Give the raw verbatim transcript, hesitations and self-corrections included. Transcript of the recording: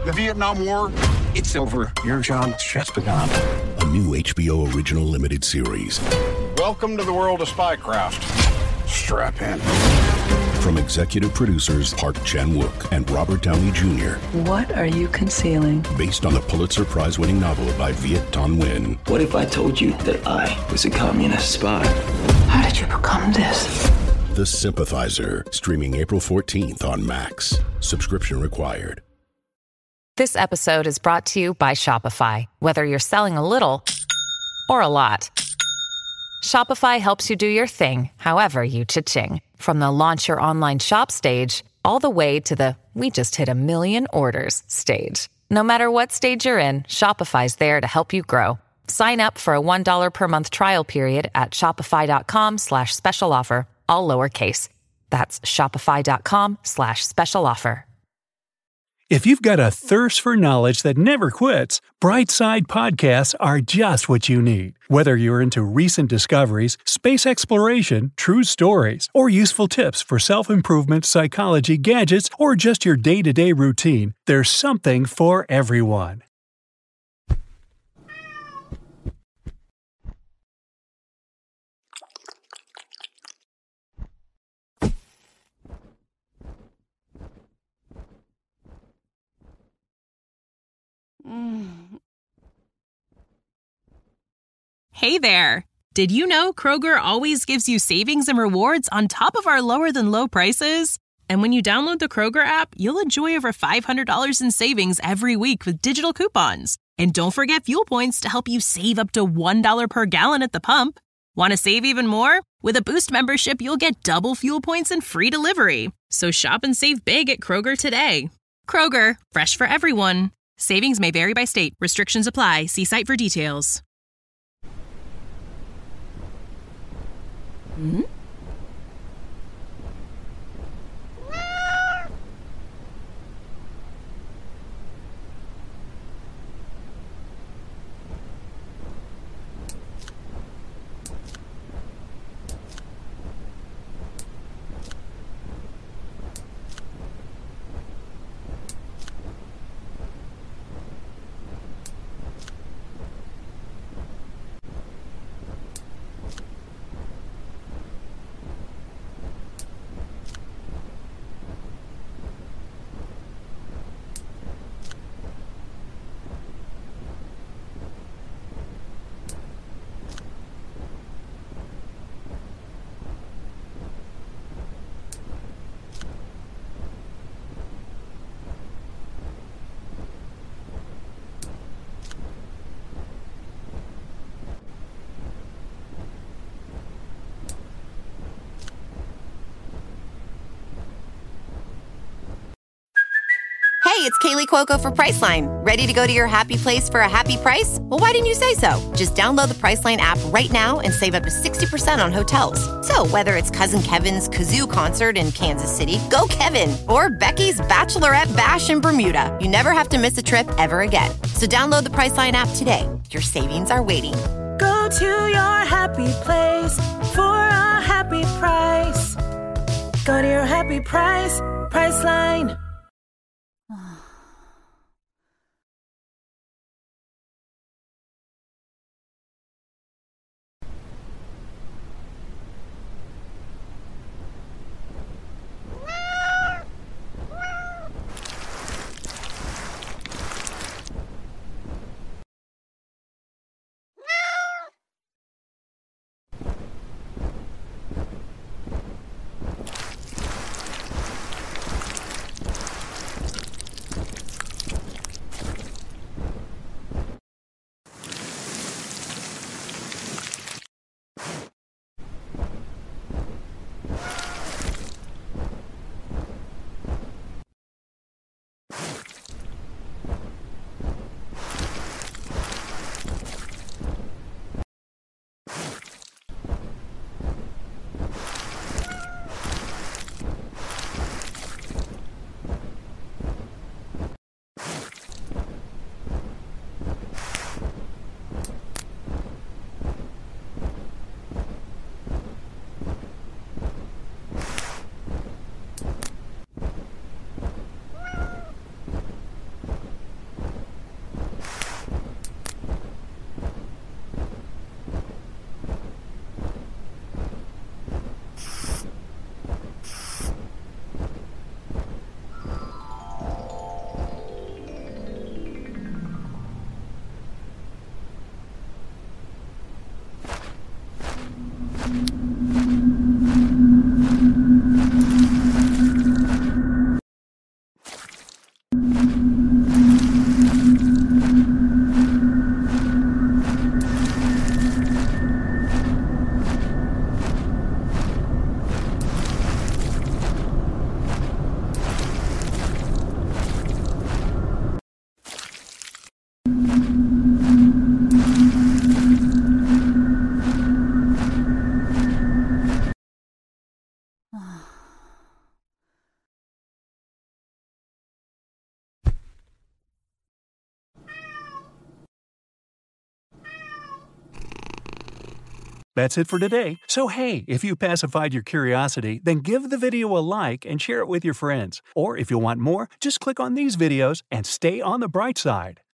The Vietnam War, it's over. Your job's just begun. A new H B O original limited series. Welcome to the world of spycraft. Strap in. From executive producers Park Chan-wook and Robert Downey Junior What are you concealing? Based on the Pulitzer Prize-winning novel by Viet Thanh Nguyen. What if I told you that I was a communist spy? How did you become this? The Sympathizer, streaming April fourteenth on Max. Subscription required. This episode is brought to you by Shopify. Whether you're selling a little or a lot, Shopify helps you do your thing, however you cha-ching. From the launch your online shop stage, all the way to the we just hit a million orders stage. No matter what stage you're in, Shopify's there to help you grow. Sign up for a one dollar per month trial period at shopify.com slash special offer, all lowercase. That's shopify.com slash special offer. If you've got a thirst for knowledge that never quits, Brightside Podcasts are just what you need. Whether you're into recent discoveries, space exploration, true stories, or useful tips for self-improvement, psychology, gadgets, or just your day-to-day routine, there's something for everyone. Hey there! Did you know Kroger always gives you savings and rewards on top of our lower-than-low prices? And when you download the Kroger app, you'll enjoy over five hundred dollars in savings every week with digital coupons. And don't forget fuel points to help you save up to one dollar per gallon at the pump. Want to save even more? With a Boost membership, you'll get double fuel points and free delivery. So shop and save big at Kroger today. Kroger, fresh for everyone. Savings may vary by state. Restrictions apply. See site for details. Hmm? Hey, it's Kaylee Cuoco for Priceline. Ready to go to your happy place for a happy price? Well, why didn't you say so? Just download the Priceline app right now and save up to sixty percent on hotels. So whether it's Cousin Kevin's Kazoo Concert in Kansas City, go Kevin, or Becky's Bachelorette Bash in Bermuda, you never have to miss a trip ever again. So download the Priceline app today. Your savings are waiting. Go to your happy place for a happy price. Go to your happy price, Priceline. That's it for today. So hey, if you pacified your curiosity, then give the video a like and share it with your friends. Or if you want more, just click on these videos and stay on the bright side.